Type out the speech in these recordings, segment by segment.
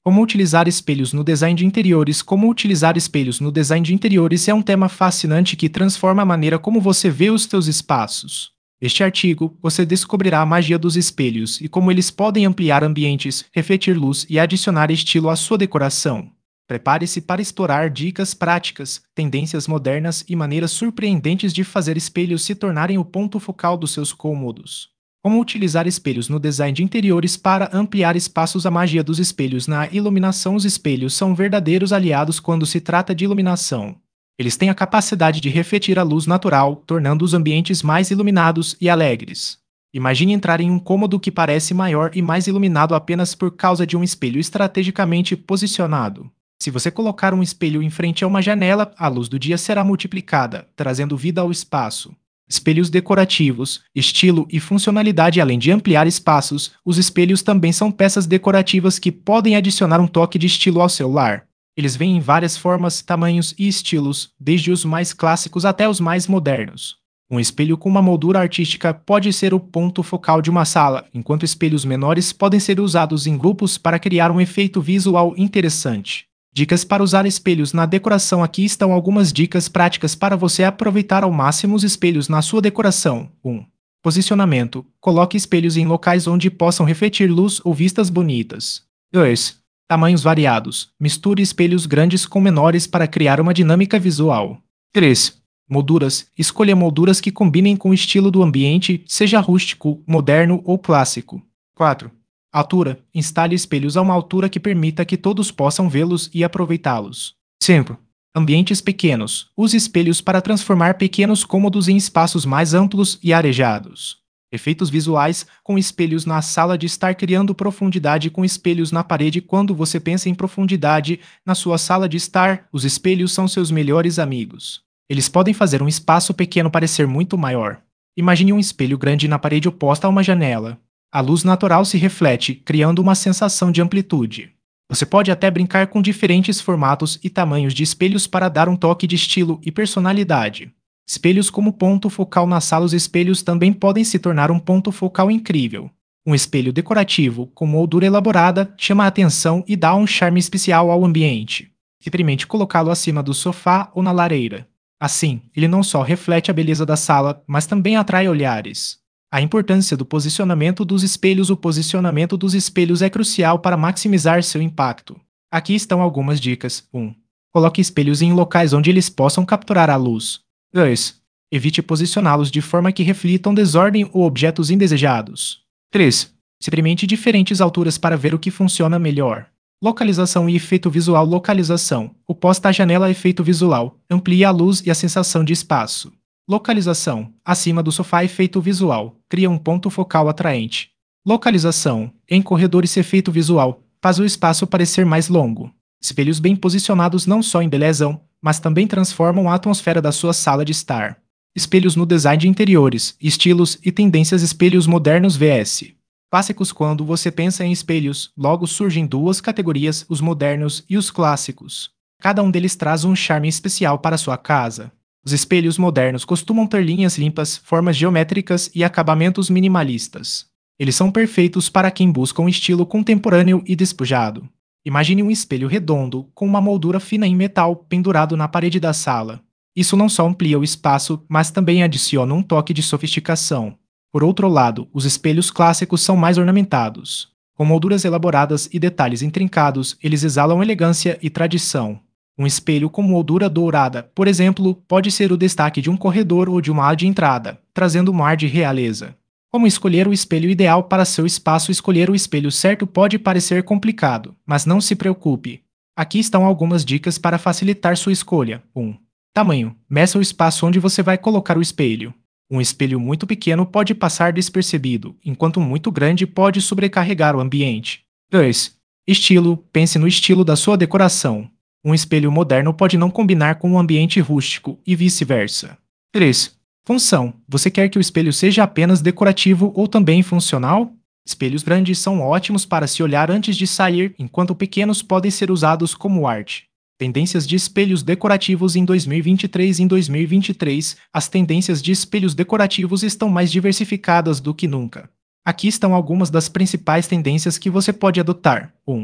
Como utilizar espelhos no design de interiores? Como utilizar espelhos no design de interiores é um tema fascinante que transforma a maneira como você vê os seus espaços. Neste artigo, você descobrirá a magia dos espelhos e como eles podem ampliar ambientes, refletir luz e adicionar estilo à sua decoração. Prepare-se para explorar dicas práticas, tendências modernas e maneiras surpreendentes de fazer espelhos se tornarem o ponto focal dos seus cômodos. Como utilizar espelhos no design de interiores para ampliar espaços? A magia dos espelhos na iluminação. Os espelhos são verdadeiros aliados quando se trata de iluminação. Eles têm a capacidade de refletir a luz natural, tornando os ambientes mais iluminados e alegres. Imagine entrar em um cômodo que parece maior e mais iluminado apenas por causa de um espelho estrategicamente posicionado. Se você colocar um espelho em frente a uma janela, a luz do dia será multiplicada, trazendo vida ao espaço. Espelhos decorativos, estilo e funcionalidade. Além de ampliar espaços, os espelhos também são peças decorativas que podem adicionar um toque de estilo ao seu lar. Eles vêm em várias formas, tamanhos e estilos, desde os mais clássicos até os mais modernos. Um espelho com uma moldura artística pode ser o ponto focal de uma sala, enquanto espelhos menores podem ser usados em grupos para criar um efeito visual interessante. Dicas para usar espelhos na decoração. Aqui estão algumas dicas práticas para você aproveitar ao máximo os espelhos na sua decoração. 1. Posicionamento. Coloque espelhos em locais onde possam refletir luz ou vistas bonitas. 2. Tamanhos variados. Misture espelhos grandes com menores para criar uma dinâmica visual. 3. Molduras. Escolha molduras que combinem com o estilo do ambiente, seja rústico, moderno ou clássico. 4. Altura. Instale espelhos a uma altura que permita que todos possam vê-los e aproveitá-los. 5. Ambientes pequenos. Use espelhos para transformar pequenos cômodos em espaços mais amplos e arejados. Efeitos visuais. Com espelhos na sala de estar. Criando profundidade com espelhos na parede. Quando você pensa em profundidade na sua sala de estar, os espelhos são seus melhores amigos. Eles podem fazer um espaço pequeno parecer muito maior. Imagine um espelho grande na parede oposta a uma janela. A luz natural se reflete, criando uma sensação de amplitude. Você pode até brincar com diferentes formatos e tamanhos de espelhos para dar um toque de estilo e personalidade. Espelhos como ponto focal na sala. Os espelhos também podem se tornar um ponto focal incrível. Um espelho decorativo, com moldura elaborada, chama a atenção e dá um charme especial ao ambiente. Experimente colocá-lo acima do sofá ou na lareira. Assim, ele não só reflete a beleza da sala, mas também atrai olhares. A importância do posicionamento dos espelhos. O posicionamento dos espelhos é crucial para maximizar seu impacto. Aqui estão algumas dicas. 1. Coloque espelhos em locais onde eles possam capturar a luz. 2. Evite posicioná-los de forma que reflitam desordem ou objetos indesejados. 3. Experimente diferentes alturas para ver o que funciona melhor. Localização e efeito visual. Localização. Oposta à janela. Efeito visual. Amplia a luz e a sensação de espaço. Localização. Acima do sofá. Efeito visual. Cria um ponto focal atraente. Localização. Em corredores. Efeito visual. Faz o espaço parecer mais longo. Espelhos bem posicionados não só embelezam, mas também transformam a atmosfera da sua sala de estar. Espelhos no design de interiores, estilos e tendências. Espelhos modernos vs clássicos. Quando você pensa em espelhos, logo surgem duas categorias, os modernos e os clássicos. Cada um deles traz um charme especial para sua casa. Os espelhos modernos costumam ter linhas limpas, formas geométricas e acabamentos minimalistas. Eles são perfeitos para quem busca um estilo contemporâneo e despojado. Imagine um espelho redondo, com uma moldura fina em metal pendurado na parede da sala. Isso não só amplia o espaço, mas também adiciona um toque de sofisticação. Por outro lado, os espelhos clássicos são mais ornamentados. Com molduras elaboradas e detalhes intrincados, eles exalam elegância e tradição. Um espelho com moldura dourada, por exemplo, pode ser o destaque de um corredor ou de uma área de entrada, trazendo um ar de realeza. Como escolher o espelho ideal para seu espaço? Escolher o espelho certo pode parecer complicado, mas não se preocupe. Aqui estão algumas dicas para facilitar sua escolha. 1. Tamanho. Meça o espaço onde você vai colocar o espelho. Um espelho muito pequeno pode passar despercebido, enquanto um muito grande pode sobrecarregar o ambiente. 2. Estilo. Pense no estilo da sua decoração. Um espelho moderno pode não combinar com um ambiente rústico, e vice-versa. 3. Função. Você quer que o espelho seja apenas decorativo ou também funcional? Espelhos grandes são ótimos para se olhar antes de sair, enquanto pequenos podem ser usados como arte. Tendências de espelhos decorativos em 2023. Em 2023, as tendências de espelhos decorativos estão mais diversificadas do que nunca. Aqui estão algumas das principais tendências que você pode adotar. 1.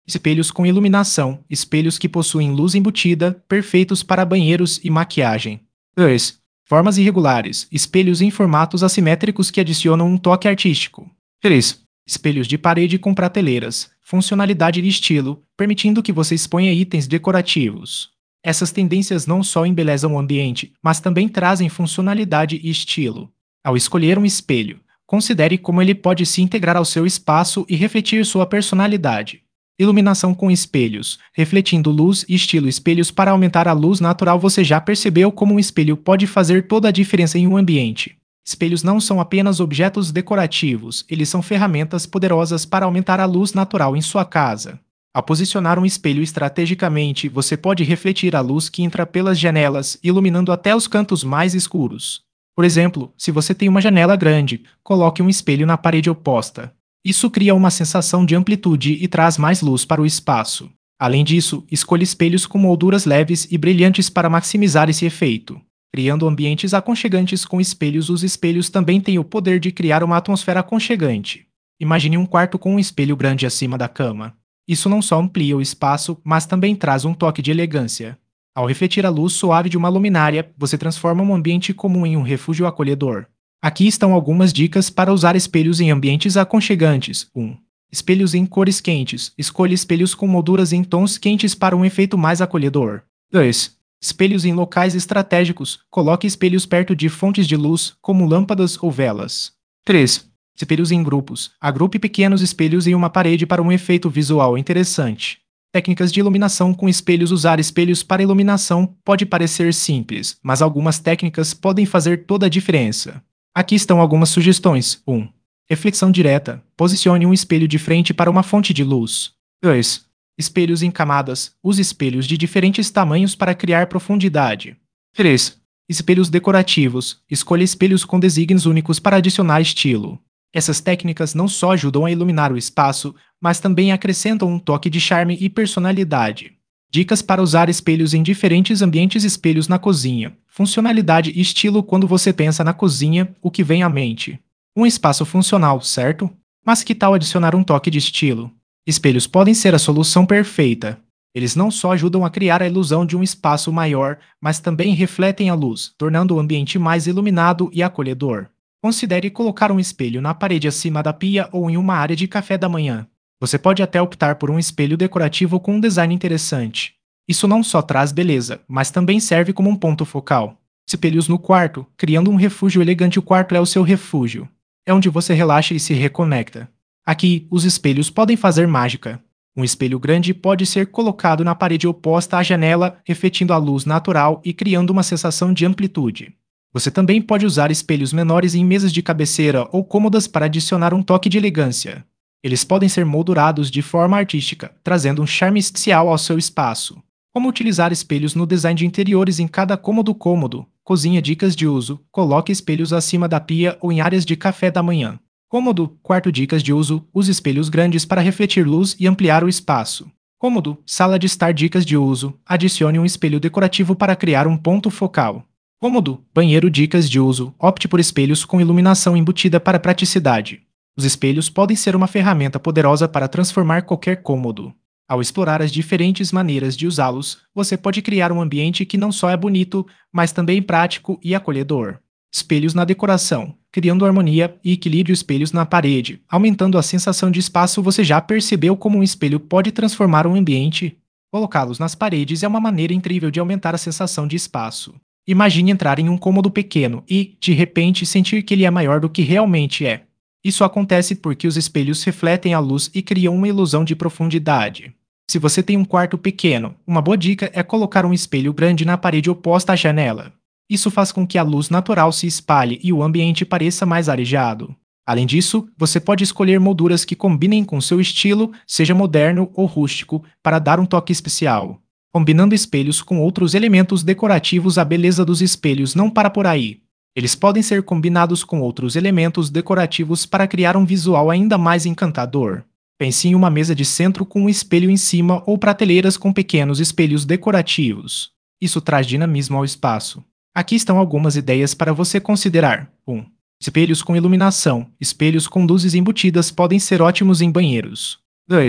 Espelhos com iluminação, espelhos que possuem luz embutida, perfeitos para banheiros e maquiagem. 2. Formas irregulares, espelhos em formatos assimétricos que adicionam um toque artístico. 3. Espelhos de parede com prateleiras, funcionalidade e estilo, permitindo que você exponha itens decorativos. Essas tendências não só embelezam o ambiente, mas também trazem funcionalidade e estilo. Ao escolher um espelho, considere como ele pode se integrar ao seu espaço e refletir sua personalidade. Iluminação com espelhos, refletindo luz e estilo espelhos para aumentar a luz natural. Você já percebeu como um espelho pode fazer toda a diferença em um ambiente? Espelhos não são apenas objetos decorativos, eles são ferramentas poderosas para aumentar a luz natural em sua casa. Ao posicionar um espelho estrategicamente, você pode refletir a luz que entra pelas janelas, iluminando até os cantos mais escuros. Por exemplo, se você tem uma janela grande, coloque um espelho na parede oposta. Isso cria uma sensação de amplitude e traz mais luz para o espaço. Além disso, escolha espelhos com molduras leves e brilhantes para maximizar esse efeito. Criando ambientes aconchegantes com espelhos, os espelhos também têm o poder de criar uma atmosfera aconchegante. Imagine um quarto com um espelho grande acima da cama. Isso não só amplia o espaço, mas também traz um toque de elegância. Ao refletir a luz suave de uma luminária, você transforma um ambiente comum em um refúgio acolhedor. Aqui estão algumas dicas para usar espelhos em ambientes aconchegantes. 1. Espelhos em cores quentes. Escolha espelhos com molduras em tons quentes para um efeito mais acolhedor. 2. Espelhos em locais estratégicos. Coloque espelhos perto de fontes de luz, como lâmpadas ou velas. 3. Espelhos em grupos. Agrupe pequenos espelhos em uma parede para um efeito visual interessante. Técnicas de iluminação com espelhos. Usar espelhos para iluminação pode parecer simples, mas algumas técnicas podem fazer toda a diferença. Aqui estão algumas sugestões. 1. Reflexão direta. Posicione um espelho de frente para uma fonte de luz. 2. Espelhos em camadas. Use espelhos de diferentes tamanhos para criar profundidade. 3. Espelhos decorativos. Escolha espelhos com desígnios únicos para adicionar estilo. Essas técnicas não só ajudam a iluminar o espaço, mas também acrescentam um toque de charme e personalidade. Dicas para usar espelhos em diferentes ambientes. Espelhos na cozinha. Funcionalidade e estilo. Quando você pensa na cozinha, o que vem à mente? Um espaço funcional, certo? Mas que tal adicionar um toque de estilo? Espelhos podem ser a solução perfeita. Eles não só ajudam a criar a ilusão de um espaço maior, mas também refletem a luz, tornando o ambiente mais iluminado e acolhedor. Considere colocar um espelho na parede acima da pia ou em uma área de café da manhã. Você pode até optar por um espelho decorativo com um design interessante. Isso não só traz beleza, mas também serve como um ponto focal. Espelhos no quarto, criando um refúgio elegante. O quarto é o seu refúgio. É onde você relaxa e se reconecta. Aqui, os espelhos podem fazer mágica. Um espelho grande pode ser colocado na parede oposta à janela, refletindo a luz natural e criando uma sensação de amplitude. Você também pode usar espelhos menores em mesas de cabeceira ou cômodas para adicionar um toque de elegância. Eles podem ser moldurados de forma artística, trazendo um charme especial ao seu espaço. Como utilizar espelhos no design de interiores em cada cômodo? Cozinha. Dicas de uso. Coloque espelhos acima da pia ou em áreas de café da manhã. Cômodo. Quarto. Dicas de uso. Use espelhos grandes para refletir luz e ampliar o espaço. Cômodo. Sala de estar. Dicas de uso. Adicione um espelho decorativo para criar um ponto focal. Cômodo. Banheiro. Dicas de uso. Opte por espelhos com iluminação embutida para praticidade. Os espelhos podem ser uma ferramenta poderosa para transformar qualquer cômodo. Ao explorar as diferentes maneiras de usá-los, você pode criar um ambiente que não só é bonito, mas também prático e acolhedor. Espelhos na decoração, criando harmonia e equilíbrio. Espelhos na parede, aumentando a sensação de espaço. Você já percebeu como um espelho pode transformar um ambiente? Colocá-los nas paredes é uma maneira incrível de aumentar a sensação de espaço. Imagine entrar em um cômodo pequeno e, de repente, sentir que ele é maior do que realmente é. Isso acontece porque os espelhos refletem a luz e criam uma ilusão de profundidade. Se você tem um quarto pequeno, uma boa dica é colocar um espelho grande na parede oposta à janela. Isso faz com que a luz natural se espalhe e o ambiente pareça mais arejado. Além disso, você pode escolher molduras que combinem com seu estilo, seja moderno ou rústico, para dar um toque especial. Combinando espelhos com outros elementos decorativos. A beleza dos espelhos não para por aí. Eles podem ser combinados com outros elementos decorativos para criar um visual ainda mais encantador. Pense em uma mesa de centro com um espelho em cima ou prateleiras com pequenos espelhos decorativos. Isso traz dinamismo ao espaço. Aqui estão algumas ideias para você considerar. 1. Espelhos com iluminação. Espelhos com luzes embutidas podem ser ótimos em banheiros. 2.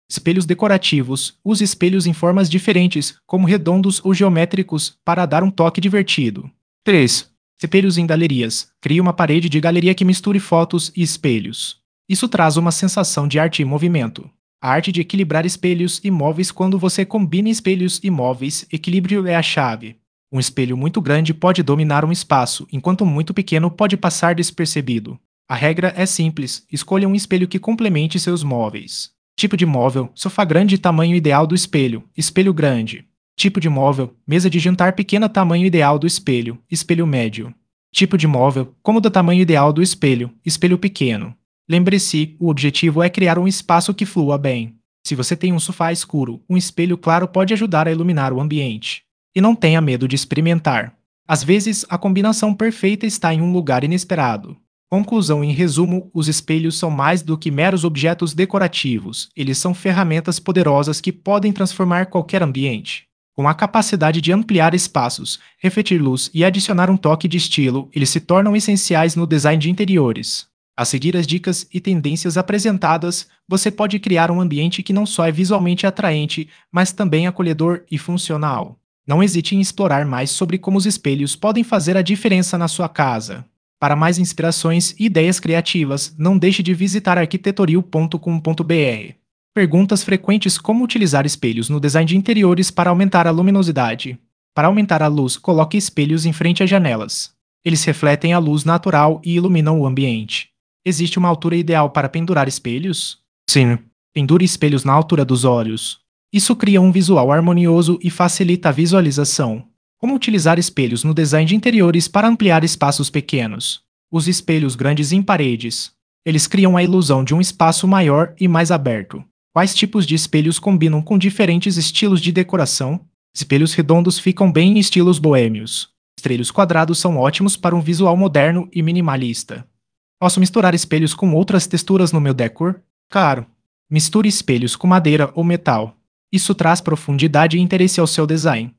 Espelhos decorativos. Use espelhos em formas diferentes, como redondos ou geométricos, para dar um toque divertido. 3. Espelhos em galerias. Crie uma parede de galeria que misture fotos e espelhos. Isso traz uma sensação de arte em movimento. A arte de equilibrar espelhos e móveis. Quando você combina espelhos e móveis, equilíbrio é a chave. Um espelho muito grande pode dominar um espaço, enquanto um muito pequeno pode passar despercebido. A regra é simples: escolha um espelho que complemente seus móveis. Tipo de móvel: sofá grande, tamanho ideal do espelho, espelho grande. Tipo de móvel: mesa de jantar pequena, tamanho ideal do espelho, espelho médio. Tipo de móvel: cômodo, tamanho ideal do espelho, espelho pequeno. Lembre-se, o objetivo é criar um espaço que flua bem. Se você tem um sofá escuro, um espelho claro pode ajudar a iluminar o ambiente. E não tenha medo de experimentar. Às vezes, a combinação perfeita está em um lugar inesperado. Conclusão: em resumo, os espelhos são mais do que meros objetos decorativos. Eles são ferramentas poderosas que podem transformar qualquer ambiente. Com a capacidade de ampliar espaços, refletir luz e adicionar um toque de estilo, eles se tornam essenciais no design de interiores. A seguir as dicas e tendências apresentadas, você pode criar um ambiente que não só é visualmente atraente, mas também acolhedor e funcional. Não hesite em explorar mais sobre como os espelhos podem fazer a diferença na sua casa. Para mais inspirações e ideias criativas, não deixe de visitar arquitetoril.com.br. Perguntas frequentes: como utilizar espelhos no design de interiores para aumentar a luminosidade? Para aumentar a luz, coloque espelhos em frente às janelas. Eles refletem a luz natural e iluminam o ambiente. Existe uma altura ideal para pendurar espelhos? Sim. Pendure espelhos na altura dos olhos. Isso cria um visual harmonioso e facilita a visualização. Como utilizar espelhos no design de interiores para ampliar espaços pequenos? Use espelhos grandes em paredes. Eles criam a ilusão de um espaço maior e mais aberto. Quais tipos de espelhos combinam com diferentes estilos de decoração? Espelhos redondos ficam bem em estilos boêmios. Espelhos quadrados são ótimos para um visual moderno e minimalista. Posso misturar espelhos com outras texturas no meu decor? Claro. Misture espelhos com madeira ou metal. Isso traz profundidade e interesse ao seu design.